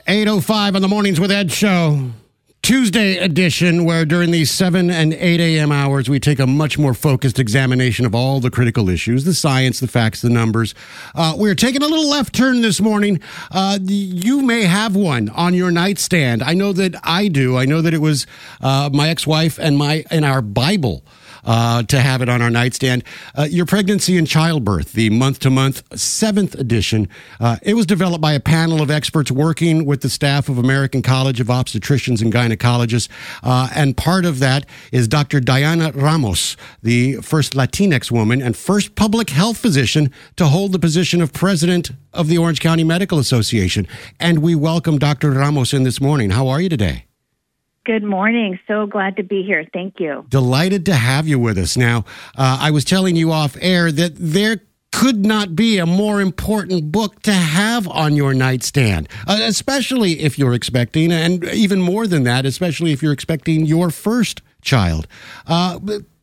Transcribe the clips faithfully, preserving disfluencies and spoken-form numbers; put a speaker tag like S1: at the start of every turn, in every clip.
S1: eight oh five on the Mornings with Ed show. Tuesday edition, where during these seven and eight a.m. hours, we take a much more focused examination of all the critical issues, the science, the facts, the numbers. Uh, we're taking a little left turn this morning. Uh, you may have one on your nightstand. I know that I do. I know that it was uh, my ex-wife and my and our Bible uh, to have it on our nightstand. Uh, your pregnancy and childbirth, the month-to-month seventh edition. Uh, it was developed by a panel of experts working with the staff of American College of Obstetricians and Gynecologists. Uh, and part of that is Doctor Diana Ramos, the first Latinx woman and first public health physician to hold the position of president of the Orange County Medical Association. And we welcome Doctor Ramos in this morning. How are you today?
S2: Good morning. So glad to be here. Thank you.
S1: Delighted to have you with us. Now, uh, I was telling you off air that there could not be a more important book to have on your nightstand, uh, especially if you're expecting, and even more than that, especially if you're expecting your first child. Uh,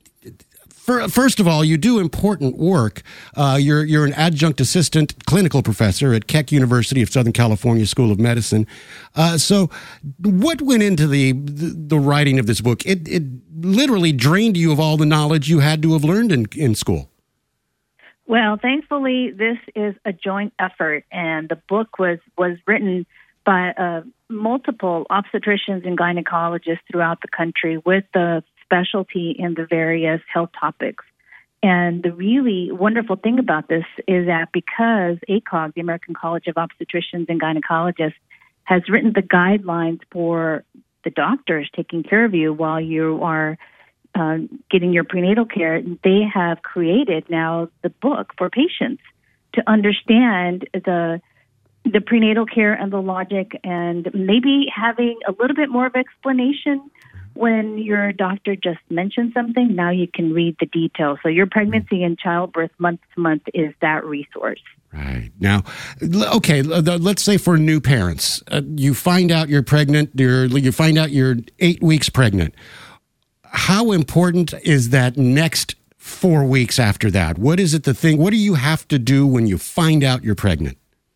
S1: For, first of all, you do important work. Uh, you're you're an adjunct assistant clinical professor at Keck University of Southern California School of Medicine. Uh, so, what went into the, the the writing of this book? It it literally drained you of all the knowledge you had to have learned in, in school.
S2: Well, thankfully, this is a joint effort, and the book was was written by uh, multiple obstetricians and gynecologists throughout the country with the specialty in the various health topics. And the really wonderful thing about this is that because A C O G, the American College of Obstetricians and Gynecologists, has written the guidelines for the doctors taking care of you while you are uh, getting your prenatal care, they have created now the book for patients to understand the the prenatal care and the logic, and maybe having a little bit more of explanation when your doctor just mentioned something. Now you can read the details. So your pregnancy and childbirth month to month is that resource.
S1: Right. Now, okay, let's say for new parents, uh, you find out you're pregnant, you're, you find out you're eight weeks pregnant. How important is that next four weeks after that? What is it the thing, what do you have to do when you find out you're pregnant?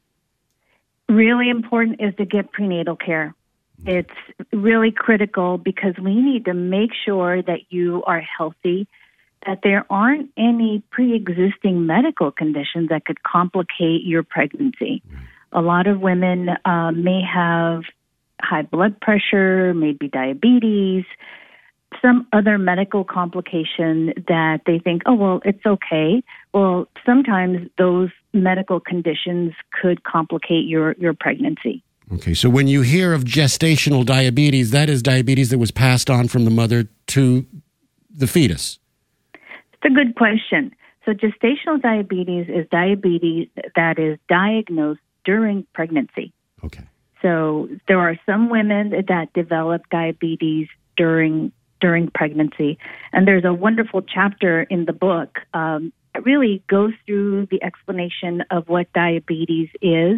S2: Really important is to get prenatal care. It's really critical because we need to make sure that you are healthy, that there aren't any pre-existing medical conditions that could complicate your pregnancy. A lot of women uh, may have high blood pressure, maybe diabetes, some other medical complication that they think, oh, well, it's okay. Well, sometimes those medical conditions could complicate your, your pregnancy.
S1: Okay, so when you hear of gestational diabetes, that is diabetes that was passed on from the mother to the fetus.
S2: It's a good question. So gestational diabetes is diabetes that is diagnosed during pregnancy.
S1: Okay.
S2: So there are some women that develop diabetes during during pregnancy, and there's a wonderful chapter in the book um, that really goes through the explanation of what diabetes is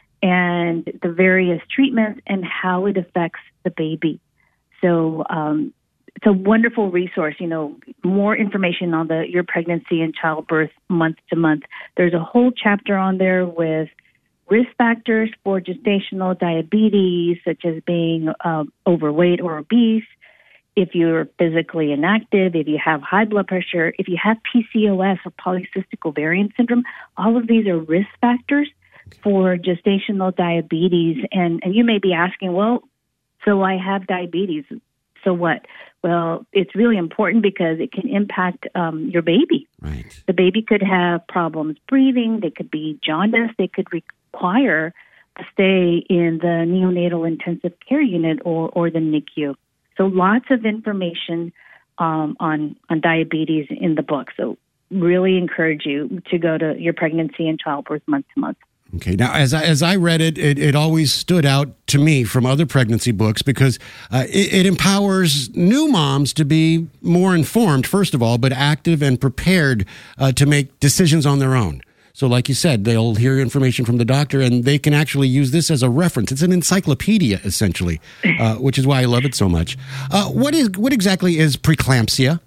S2: and the various treatments and how it affects the baby. So um, it's a wonderful resource. You know, more information on the your pregnancy and childbirth month to month. There's a whole chapter on there with risk factors for gestational diabetes, such as being uh, overweight or obese, if you're physically inactive, if you have high blood pressure, if you have P C O S or polycystic ovarian syndrome. All of these are risk factors for gestational diabetes. And, and you may be asking, well, so I have diabetes, so what? Well, it's really important because it can impact um, your baby.
S1: Right.
S2: The baby could have problems breathing. They could be jaundiced. They could require to stay in the neonatal intensive care unit or, or the N I C U. So lots of information um, on, on diabetes in the book. So really encourage you to go to your pregnancy and childbirth month to month.
S1: Okay. Now, as I, as I read it, it, it always stood out to me from other pregnancy books because uh, it, it empowers new moms to be more informed, first of all, but active and prepared uh, to make decisions on their own. So like you said, they'll hear information from the doctor and they can actually use this as a reference. It's an encyclopedia, essentially, uh, which is why I love it so much. Uh, what is what exactly is preeclampsia?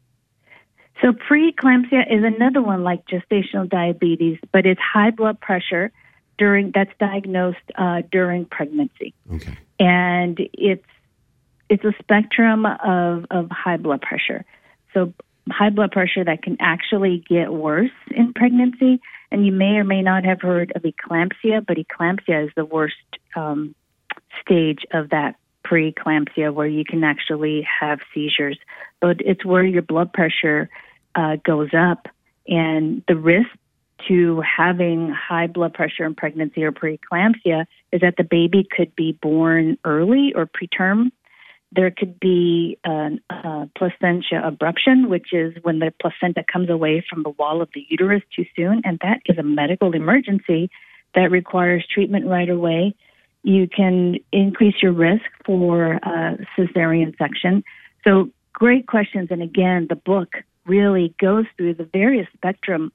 S2: So preeclampsia is another one like gestational diabetes, but it's high blood pressure during that's diagnosed uh, during pregnancy.
S1: Okay.
S2: And it's it's a spectrum of, of high blood pressure. So high blood pressure that can actually get worse in pregnancy. And you may or may not have heard of eclampsia, but eclampsia is the worst um, stage of that preeclampsia, where you can actually have seizures. But it's where your blood pressure uh, goes up, and the risk to having high blood pressure in pregnancy or preeclampsia is that the baby could be born early or preterm. There could be a, a placentia abruption, which is when the placenta comes away from the wall of the uterus too soon, and that is a medical emergency that requires treatment right away. You can increase your risk for uh, cesarean section. So great questions. And again, the book really goes through the various spectrum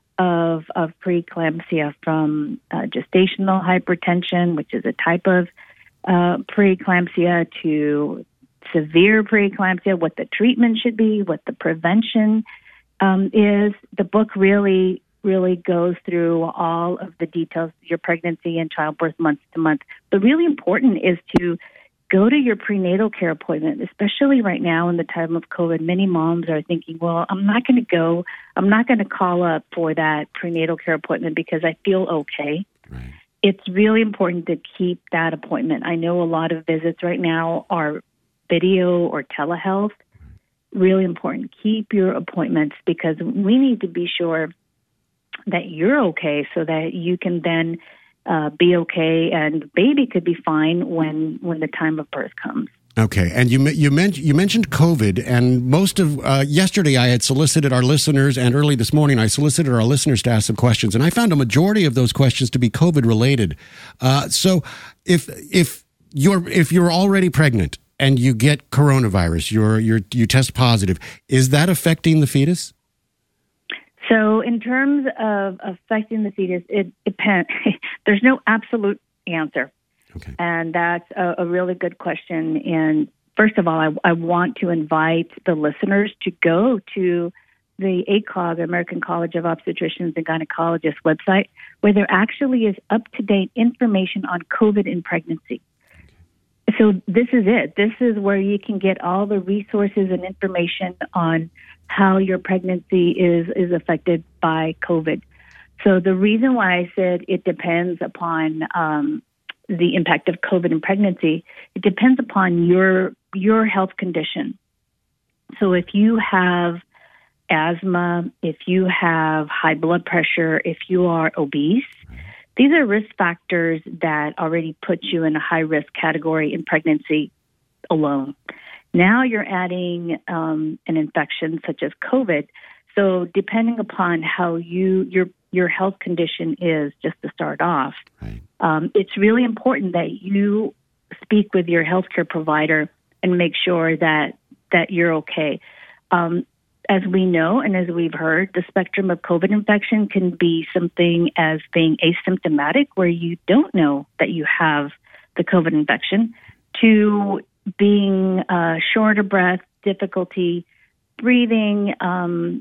S2: of, of preeclampsia, from uh, gestational hypertension, which is a type of uh, preeclampsia, to severe preeclampsia, what the treatment should be, what the prevention um, is. The book really, really goes through all of the details of your pregnancy and childbirth month to month. But really important is to go to your prenatal care appointment, especially right now in the time of COVID. Many moms are thinking, well, I'm not going to go, I'm not going to call up for that prenatal care appointment because I feel okay.
S1: Right.
S2: It's really important to keep that appointment. I know a lot of visits right now are video or telehealth. Really important. Keep your appointments, because we need to be sure that you're okay so that you can then uh, be okay, and baby could be fine when, when the time of birth comes.
S1: Okay, and you you mentioned you mentioned COVID, and most of uh, yesterday I had solicited our listeners, and early this morning I solicited our listeners to ask some questions, and I found a majority of those questions to be COVID related. Uh, so, if if you're if you're already pregnant and you get coronavirus, you're you're you test positive, is that affecting the fetus?
S2: So, in terms of affecting the fetus, it depends. There's no absolute answer.
S1: Okay.
S2: And that's a, a really good question. And first of all, I, I want to invite the listeners to go to the A C O G, American College of Obstetricians and Gynecologists website, where there actually is up-to-date information on COVID in pregnancy. So this is it. This is where you can get all the resources and information on how your pregnancy is, is affected by COVID. So the reason why I said it depends upon um, the impact of COVID in pregnancy, it depends upon your your health condition. So if you have asthma, if you have high blood pressure, if you are obese, these are risk factors that already put you in a high-risk category in pregnancy alone. Now you're adding um, an infection such as COVID. So depending upon how you your your health condition is, just to start off,
S1: Right.
S2: um, it's really important that you speak with your healthcare provider and make sure that that you're okay. Um, as we know and as we've heard, the spectrum of COVID infection can be something as being asymptomatic, where you don't know that you have the COVID infection, to being uh, short of breath, difficulty breathing, um,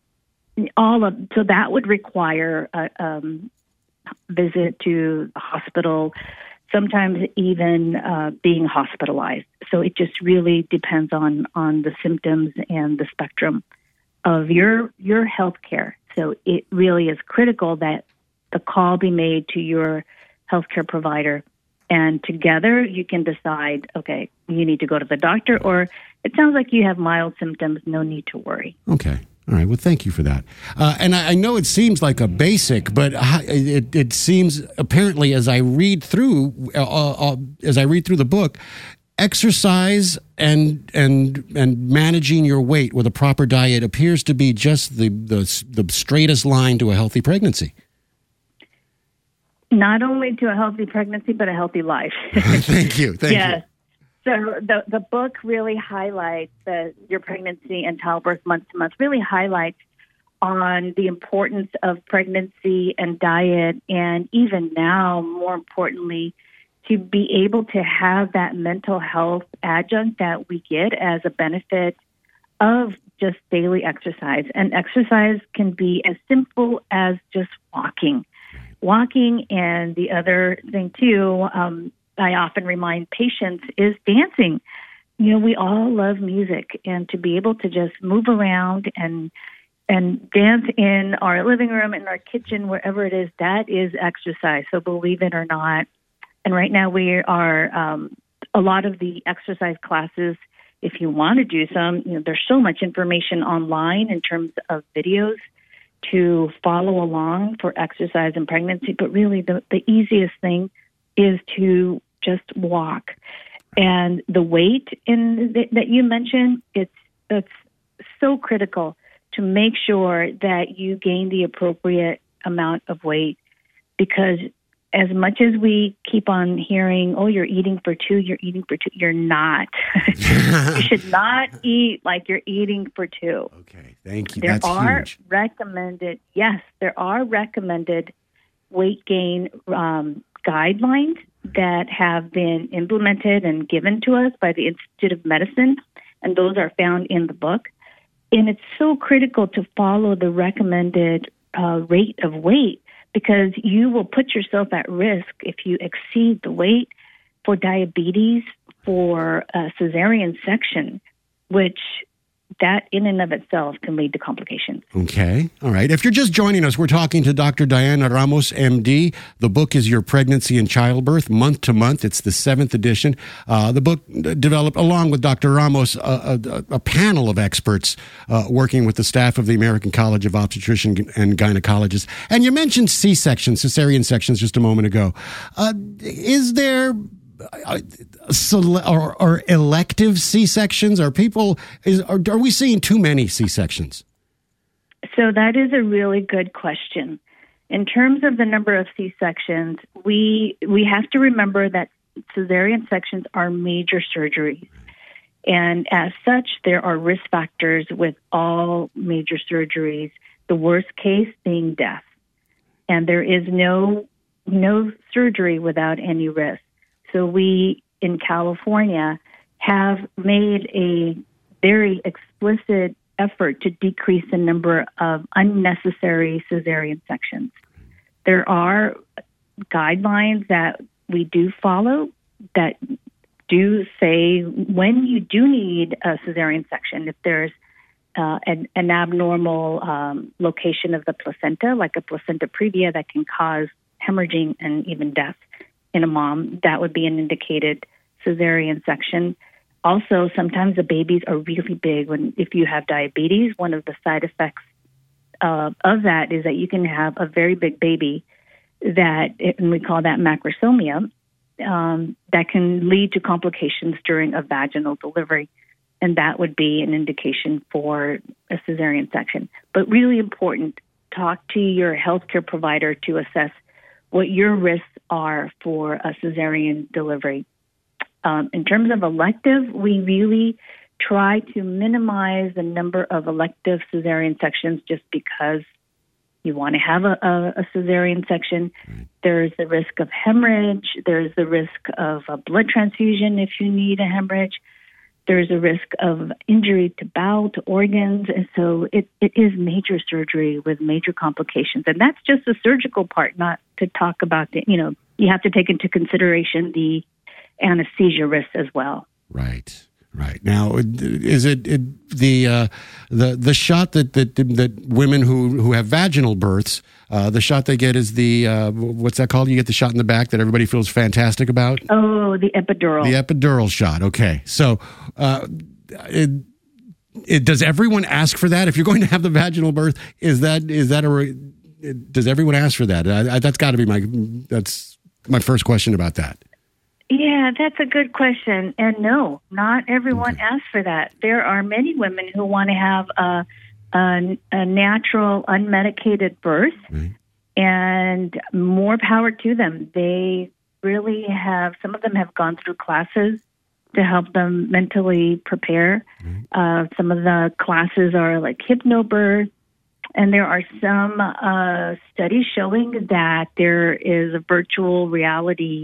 S2: all of so that would require a um, visit to the hospital, sometimes even uh, being hospitalized. So it just really depends on on the symptoms and the spectrum of your your health care. So it really is critical that the call be made to your healthcare provider, and together you can decide, okay, you need to go to the doctor, or it sounds like you have mild symptoms, no need to worry.
S1: Okay. All right. Well, thank you for that. Uh, and I, I know it seems like a basic, but it, it seems apparently, as I read through, uh, uh, as I read through the book, exercise and and and managing your weight with a proper diet appears to be just the the, the straightest line to a healthy pregnancy.
S2: Not only to a healthy pregnancy, but a healthy life.
S1: Thank you. Thank
S2: yes.
S1: you.
S2: So the the book really highlights the, your pregnancy and childbirth month to month, really highlights on the importance of pregnancy and diet, and even now, more importantly, to be able to have that mental health adjunct that we get as a benefit of just daily exercise. And exercise can be as simple as just walking. walking. And the other thing, too, um, I often remind patients is dancing. You know, we all love music, and to be able to just move around and and dance in our living room, in our kitchen, wherever it is, that is exercise. So believe it or not. And right now we are, um, a lot of the exercise classes, if you want to do some, you know, there's so much information online in terms of videos to follow along for exercise and pregnancy. But really the, the easiest thing is to just walk. And the weight in the, that you mentioned, it's it's so critical to make sure that you gain the appropriate amount of weight, because as much as we keep on hearing, oh, you're eating for two, you're eating for two, you're not. You should not eat like you're eating for two.
S1: Okay, thank you.
S2: There
S1: That's
S2: are
S1: huge.
S2: recommended, yes, there are recommended weight gain um, guidelines that have been implemented and given to us by the Institute of Medicine, and those are found in the book. And it's so critical to follow the recommended uh, rate of weight, because you will put yourself at risk if you exceed the weight for diabetes, for a cesarean section, which that in and of itself can lead to complications.
S1: Okay. All right. If you're just joining us, we're talking to Doctor Diana Ramos, M D. The book is Your Pregnancy and Childbirth, month to month. It's the seventh edition. Uh, the book developed, along with Doctor Ramos, a, a, a panel of experts uh, working with the staff of the American College of Obstetricians and Gynecologists. And you mentioned C-sections, cesarean sections, just a moment ago. Uh, is there... Uh, or, or elective C-sections? Are people, is, are, are we seeing too many C-sections?
S2: So that is a really good question. In terms of the number of C-sections, we we have to remember that cesarean sections are major surgeries. And as such, there are risk factors with all major surgeries, the worst case being death. And there is no no surgery without any risk. So we, in California, have made a very explicit effort to decrease the number of unnecessary cesarean sections. There are guidelines that we do follow that do say when you do need a cesarean section, if there's uh, an, an abnormal um, location of the placenta, like a placenta previa that can cause hemorrhaging and even death in a mom, that would be an indicated cesarean section. Also, sometimes the babies are really big. When if you have diabetes, one of the side effects uh, of that is that you can have a very big baby that, and we call that macrosomia, um, that can lead to complications during a vaginal delivery, and that would be an indication for a cesarean section. But really important, talk to your healthcare provider to assess what your risks are for a cesarean delivery. Um, in terms of elective, we really try to minimize the number of elective cesarean sections just because you want to have a, a, a cesarean section. There's the risk of hemorrhage. There's the risk of a blood transfusion if you need a hemorrhage. There's a risk of injury to bowel, to organs. And so it, it is major surgery with major complications. And that's just the surgical part, not to talk about the, you know, you have to take into consideration the anesthesia risk as well.
S1: Right. Right. Now, is it, it the uh, the the shot that, that that women who, who have vaginal births, uh, the shot they get is the, uh, what's that called? You get the shot in the back that everybody feels fantastic about?
S2: Oh, the epidural.
S1: The epidural shot. Okay. So uh, it, it, does everyone ask for that? If you're going to have the vaginal birth, is that is that a, does everyone ask for that? I, I, that's got to be my, that's my first question about that.
S2: Yeah, that's a good question. And no, not everyone okay. asks for that. There are many women who want to have a, a, a natural, unmedicated birth, right. And more power to them. They really have, some of them have gone through classes to help them mentally prepare. Right. Uh, some of the classes are like hypnobirth. And there are some uh, studies showing that there is a virtual reality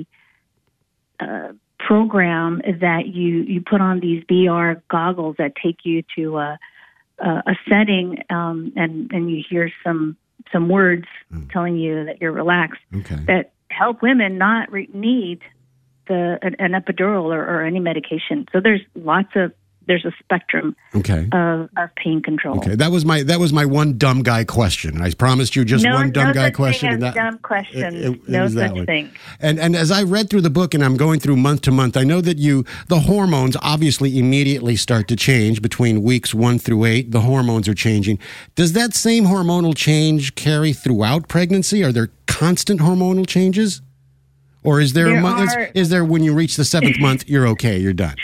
S2: Uh, program that you, you put on these V R goggles that take you to a, a, a setting um, and, and you hear some some words
S1: Mm.
S2: telling you that you're relaxed
S1: Okay.
S2: that help women not re- need the an, an epidural or, or any medication. So there's lots of there's a spectrum
S1: Okay.
S2: of, of pain control.
S1: Okay, that was my that was my one dumb guy question, and I promised you just
S2: no,
S1: one dumb
S2: no
S1: guy
S2: such
S1: question.
S2: Thing
S1: and
S2: as
S1: that,
S2: dumb questions.
S1: it- it
S2: no
S1: was that
S2: such
S1: one.
S2: thing.
S1: And and as I read through the book, and I'm going through month to month, I know that you the hormones obviously immediately start to change between weeks one through eight. The hormones are changing. Does that same hormonal change carry throughout pregnancy? Are there constant hormonal changes, or is there,
S2: There
S1: a mo- is,
S2: are-
S1: is there when you reach the seventh month, you're okay, you're done?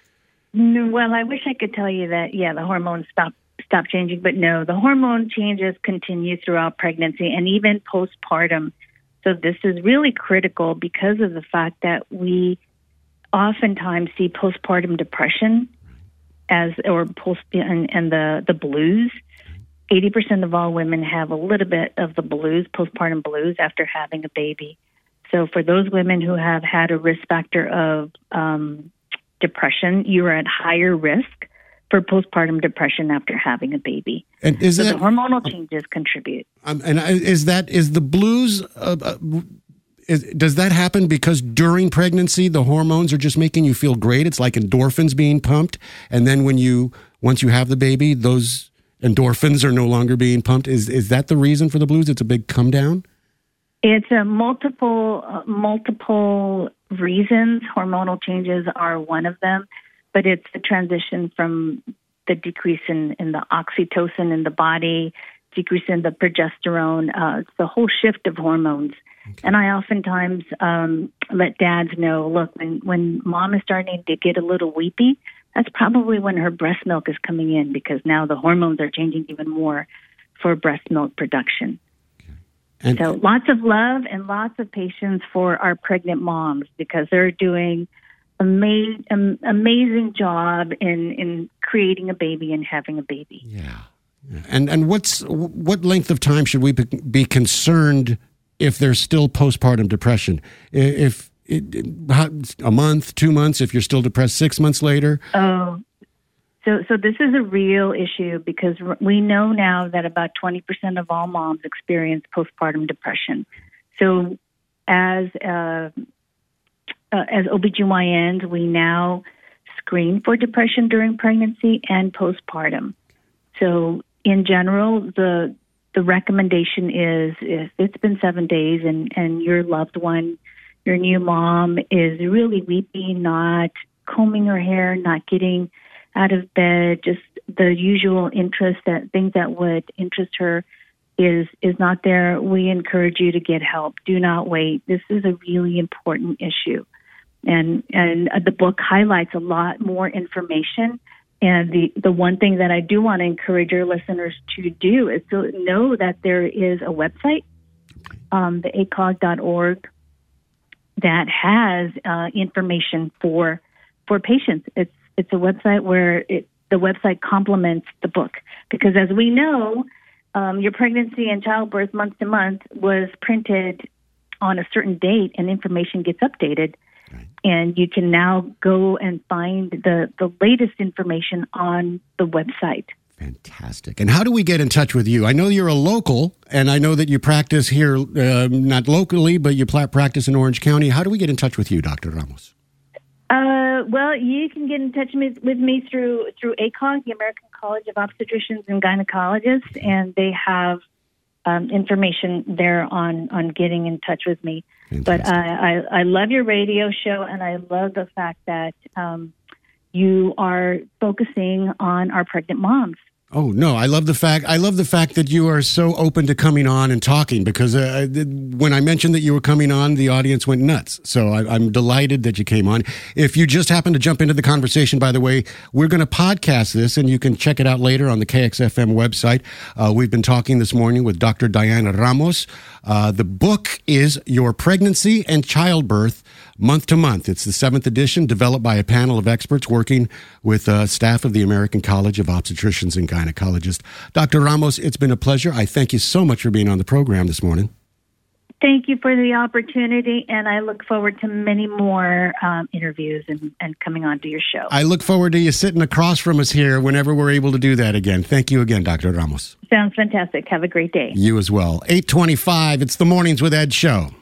S2: No, well, I wish I could tell you that, yeah, the hormones stop stop changing, but no, the hormone changes continue throughout pregnancy and even postpartum. So this is really critical because of the fact that we oftentimes see postpartum depression as or post and, and the the blues. eighty percent of all women have a little bit of the blues, postpartum blues, after having a baby. So for those women who have had a risk factor of um, depression, you are at higher risk for postpartum depression after having a baby.
S1: And is
S2: So
S1: that
S2: the hormonal changes contribute.
S1: Um, and I- is that is the blues? Uh, uh, is, does that happen because during pregnancy the hormones are just making you feel great? It's like endorphins being pumped, and then when you once you have the baby, those endorphins are no longer being pumped. Is is that the reason for the blues? It's a big come down.
S2: It's a multiple uh, multiple reasons. Hormonal changes are one of them, but it's the transition from the decrease in, in the oxytocin in the body, decrease in the progesterone. Uh, it's the whole shift of hormones. Okay. And I oftentimes um, let dads know, look, when, when mom is starting to get a little weepy, that's probably when her breast milk is coming in because now the hormones are changing even more for breast milk production. And so lots of love and lots of patience for our pregnant moms because they're doing ama- um, amazing job in, in creating a baby and having a baby.
S1: Yeah. And and what's what length of time should we be concerned if there's still postpartum depression? If it, a month, two months, if you're still depressed six months later?
S2: Oh, So, so this is a real issue because we know now that about twenty percent of all moms experience postpartum depression. So, as uh, uh, as O B G Y Ns, we now screen for depression during pregnancy and postpartum. So, in general, the the recommendation is if it's been seven days and, and your loved one, your new mom, is really weepy, not combing her hair, not getting out of bed, just the usual interest that things that would interest her is is not there. We encourage you to get help. Do not wait. This is a really important issue, and and the book highlights a lot more information. And the the one thing that I do want to encourage your listeners to do is to know that there is a website, um, the A C O G dot org, that has uh, information for for patients. It's It's a website where it, the website complements the book because, as we know, um, your pregnancy and childbirth month to month was printed on a certain date, and information gets updated. Right. And you can now go and find the, the latest information on the website.
S1: Fantastic. And how do we get in touch with you? I know you're a local, and I know that you practice here, uh, not locally, but you practice in Orange County. How do we get in touch with you, Doctor Ramos?
S2: Uh, well, you can get in touch with, with me through through A C O G, the American College of Obstetricians and Gynecologists, and they have um, information there on, on getting in touch with me. Fantastic. But uh, I, I love your radio show, and I love the fact that um, you are focusing on our pregnant moms.
S1: Oh, no, I love the fact I love the fact that you are so open to coming on and talking because uh, when I mentioned that you were coming on, the audience went nuts. So I, I'm delighted that you came on. If you just happen to jump into the conversation, by the way, we're going to podcast this and you can check it out later on the K X F M website. Uh, we've been talking this morning with Doctor Diana Ramos. Uh, the book is Your Pregnancy and Childbirth Month to Month. It's the seventh edition, developed by a panel of experts working with uh, staff of the American College of Obstetricians and Gynecologists. Doctor Ramos, it's been a pleasure. I thank you so much for being on the program this morning.
S2: Thank you for the opportunity, and I look forward to many more um, interviews and, and coming on to your show.
S1: I look forward to you sitting across from us here whenever we're able to do that again. Thank you again, Doctor Ramos.
S2: Sounds fantastic. Have a great day.
S1: You as well. eight twenty-five, it's the Mornings with Ed show.